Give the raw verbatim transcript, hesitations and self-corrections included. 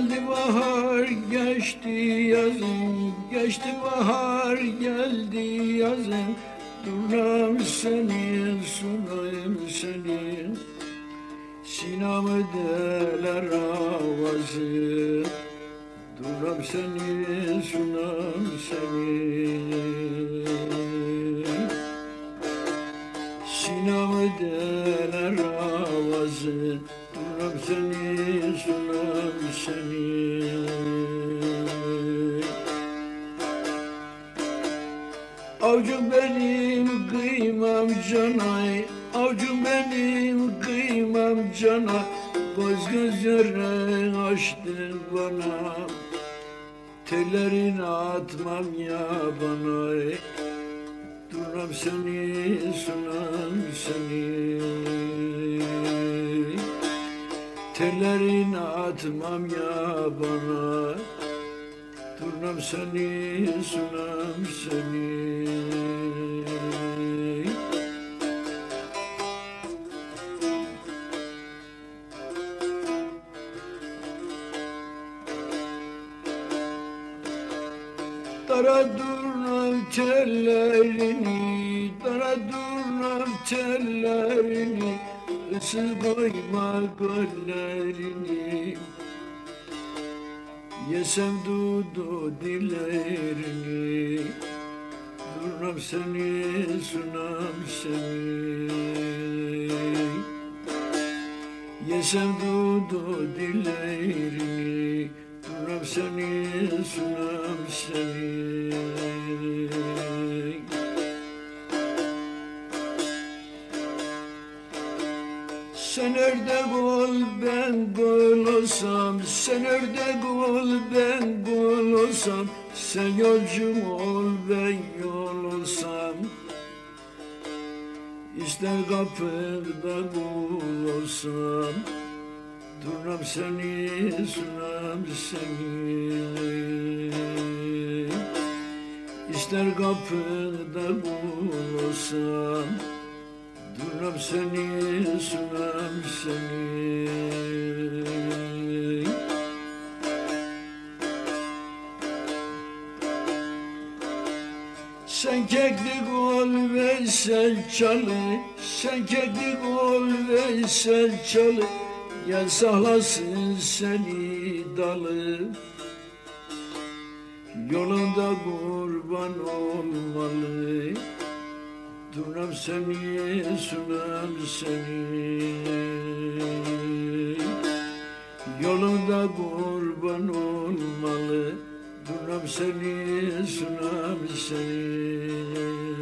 Geldi bahar, geçti yazın, geçti bahar, geldi yazın. Duram seni, sunayım seni, sinamı deler avazı. Duram seni, sunam seni, sinamı deler avazı. Duram seni, sunam seni. Avcum benim kıymam canay, avcum benim kıymam cana. Göz gözlerin açtın bana, tellerini atmam ya bana. Duram seni, sunam seni, tellerini atmam ya bana. Duram seni, sunam seni. Dara durnam tellerini, dara durnam tellerini, ısız koyma göllerini. Yesem dudu dillerini, duram seni, sunam seni. Yesem dudu dillerini, duram seni, sunam seni. Sen ördek ol ben gül olsam, sen ördek ol ben gül olsam, sen yolcum ol ben yol olsam. İster kapıda kul olsam, duram seni, sunam seni. İster kapıda kul olsam, duram seni, sunam seni. Sen keklik ol Veysel Çalı, sen keklik ol Veysel Çalı. Gel sahlasın seni dalı, yolunda kurban olmalı. Duram seni, sunam seni, yolunda kurban olmalı. Duram seni, sunam seni.